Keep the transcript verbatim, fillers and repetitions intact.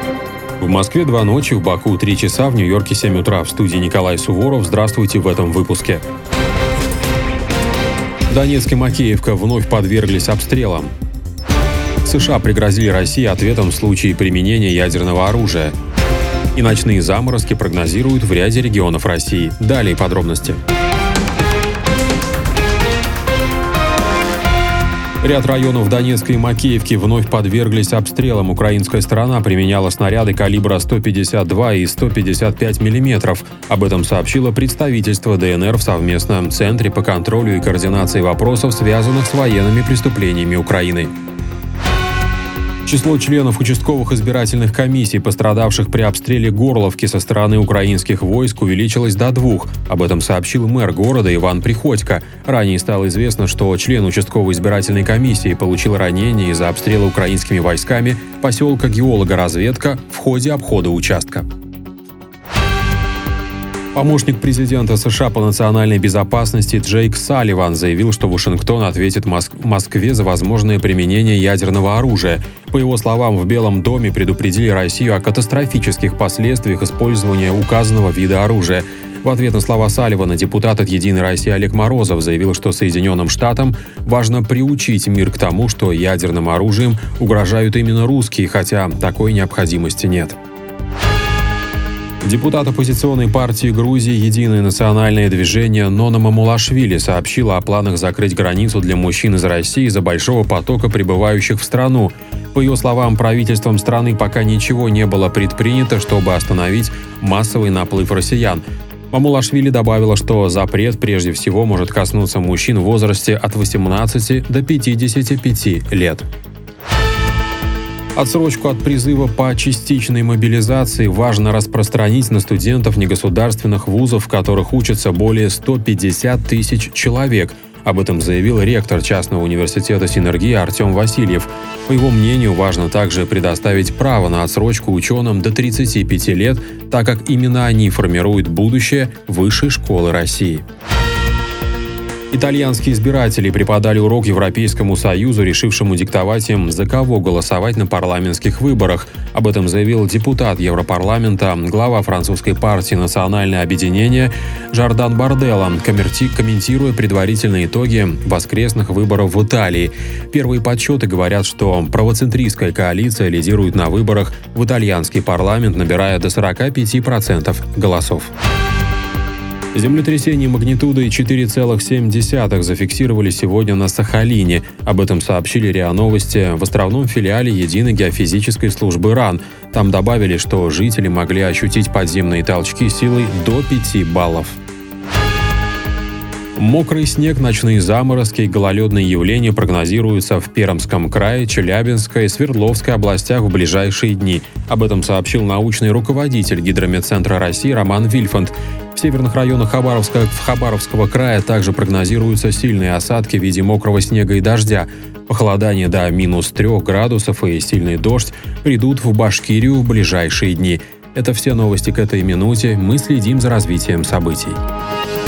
В Москве два ночи, в Баку три часа, в Нью-Йорке семь утра. В студии Николай Суворов. Здравствуйте в этом выпуске. Донецк и Макеевка вновь подверглись обстрелам. США пригрозили России ответом в случае применения ядерного оружия. И ночные заморозки прогнозируют в ряде регионов России. Далее подробности. Ряд районов Донецка и Макеевки вновь подверглись обстрелам. Украинская сторона применяла снаряды калибра сто пятьдесят два и сто пятьдесят пять миллиметров. Об этом сообщило представительство ДНР в совместном Центре по контролю и координации вопросов, связанных с военными преступлениями Украины. Число членов участковых избирательных комиссий, пострадавших при обстреле Горловки со стороны украинских войск, увеличилось до двух. Об этом сообщил мэр города Иван Приходько. Ранее стало известно, что член участковой избирательной комиссии получил ранение из-за обстрела украинскими войсками поселка Геолога-разведка в ходе обхода участка. Помощник президента США по национальной безопасности Джейк Салливан заявил, что Вашингтон ответит Моск- Москве за возможное применение ядерного оружия. По его словам, в Белом доме предупредили Россию о катастрофических последствиях использования указанного вида оружия. В ответ на слова Салливана депутат от «Единой России» Олег Морозов заявил, что Соединенным Штатам важно приучить мир к тому, что ядерным оружием угрожают именно русские, хотя такой необходимости нет. Депутат оппозиционной партии Грузии «Единое национальное движение» Нона Мамулашвили сообщила о планах закрыть границу для мужчин из России из-за большого потока прибывающих в страну. По ее словам, правительством страны пока ничего не было предпринято, чтобы остановить массовый наплыв россиян. Мамулашвили добавила, что запрет прежде всего может коснуться мужчин в возрасте от восемнадцати до пятидесяти пяти лет. Отсрочку от призыва по частичной мобилизации важно распространить на студентов негосударственных вузов, в которых учатся более ста пятидесяти тысяч человек. Об этом заявил ректор частного университета «Синергия» Артем Васильев. По его мнению, важно также предоставить право на отсрочку ученым до тридцати пяти лет, так как именно они формируют будущее Высшей школы России. Итальянские избиратели преподали урок Европейскому Союзу, решившему диктовать им, за кого голосовать на парламентских выборах. Об этом заявил депутат Европарламента, глава французской партии «Национальное объединение» Жордан Барделла, комментируя предварительные итоги воскресных выборов в Италии. Первые подсчеты говорят, что правоцентристская коалиция лидирует на выборах в итальянский парламент, набирая до сорока пяти процентов голосов. Землетрясение магнитудой четыре целых семь десятых зафиксировали сегодня на Сахалине. Об этом сообщили РИА Новости в островном филиале Единой геофизической службы РАН. Там добавили, что жители могли ощутить подземные толчки силой до пяти баллов. Мокрый снег, ночные заморозки и гололедные явления прогнозируются в Пермском крае, Челябинской и Свердловской областях в ближайшие дни. Об этом сообщил научный руководитель Гидрометцентра России Роман Вильфанд. В северных районах Хабаровска, Хабаровского края также прогнозируются сильные осадки в виде мокрого снега и дождя. Похолодание до минус трех градусов и сильный дождь придут в Башкирию в ближайшие дни. Это все новости к этой минуте. Мы следим за развитием событий.